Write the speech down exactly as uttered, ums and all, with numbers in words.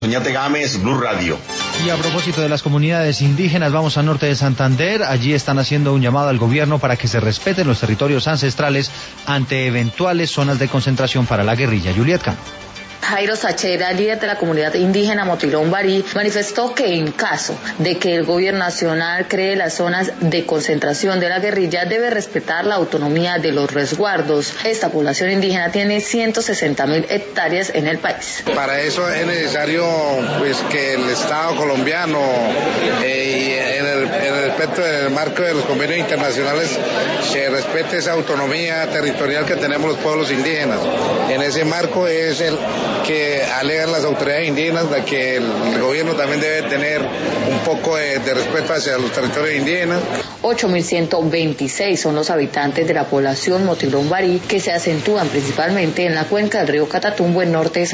Oñate Gámez, Blue Radio. Y a propósito de las comunidades indígenas, vamos al norte de Santander. Allí están haciendo un llamado al gobierno para que se respeten los territorios ancestrales ante eventuales zonas de concentración para la guerrilla. Juliet Cano. Jairo Sachera, líder de la comunidad indígena Motilón Barí, manifestó que en caso de que el gobierno nacional cree las zonas de concentración de la guerrilla, debe respetar la autonomía de los resguardos. Esta población indígena tiene ciento sesenta mil hectáreas en el país. Para eso es necesario pues que el Estado colombiano eh, en, el, en el respeto del marco de los convenios internacionales se respete esa autonomía territorial que tenemos los pueblos indígenas. En ese marco es el que alegan las autoridades indígenas de que el, el gobierno también debe tener un poco de, de respeto hacia los territorios indígenas. ocho mil ciento veintiséis son los habitantes de la población Motilón Barí, que se acentúan principalmente en la cuenca del río Catatumbo en norte de